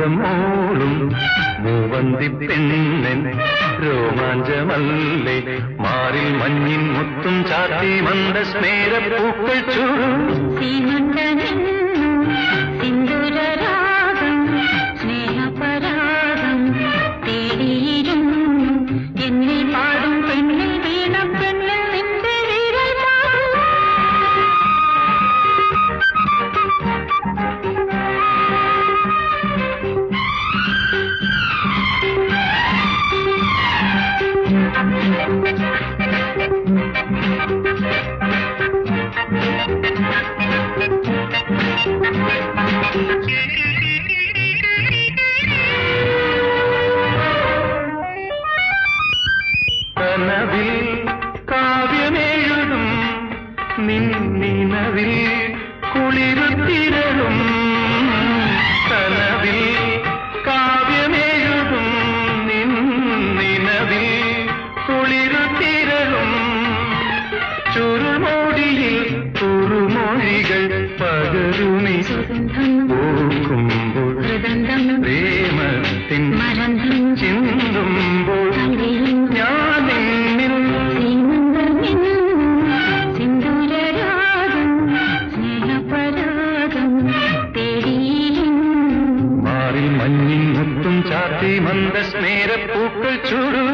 സാനന്ദം മൂളും മൂവന്തി പെണ്ണൻ രോമാഞ്ചമല്ലേ മാറിൽ മഞ്ഞിൻ മുത്തും ചാത്തി മന്ദസ്മേര പൂക്കൾ ചൂടും സിന്ദൂരരാഗം സ്നേഹപരാഗം തേടിയിരുന്നു എന്നെ പാടും പെണ്ണിൽ വീണ പെണ്ണിൽ നിന്റെ വീരൽ കനവിൽ കാവ്യമെഴുതും നിന്നിനവിൽ കുളിരുത്തിരളും കനവിൽ കാവ്യമെഴുതും നിന്നിനവിൽ കുളിരുത്തിരളും ചുരുമോടിയിൽ കുറുമൊഴികൾ പകരുമി പൂക്കുമ്പോൾ പ്രേമത്തിൻ ചിന്തുമ്പോൾ ഞാൻ എന്നിൽ സിന്ദൂരരാഗം സ്നേഹപരാഗം തേടിയിരുന്നു മാറിൽ മഞ്ഞിൻ മുത്തും ചാത്തി മന്ദസ്മേര പൂക്കൾ ചൂടും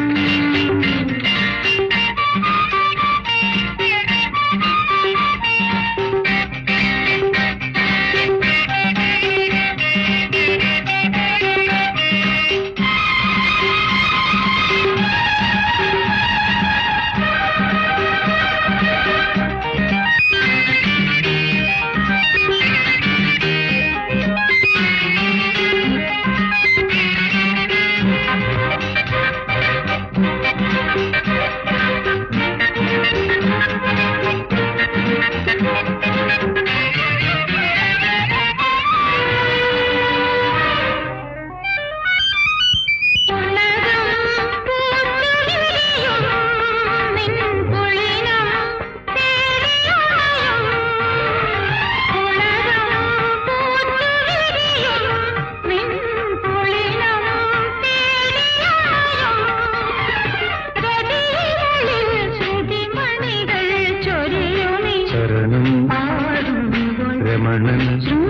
രമണൻ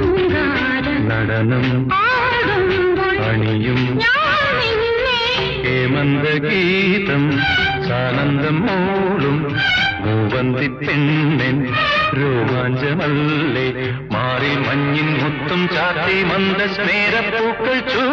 നടനം അണിയും ഹേമന്തഗീതം സാനന്ദം മൂളും മൂവന്തി പെണ്ണൻ രോമാഞ്ചമല്ലേ മാറി മഞ്ഞിൻ മുത്തും ചാത്തി മന്ദസ്മേര പൂക്കൾ ചൂ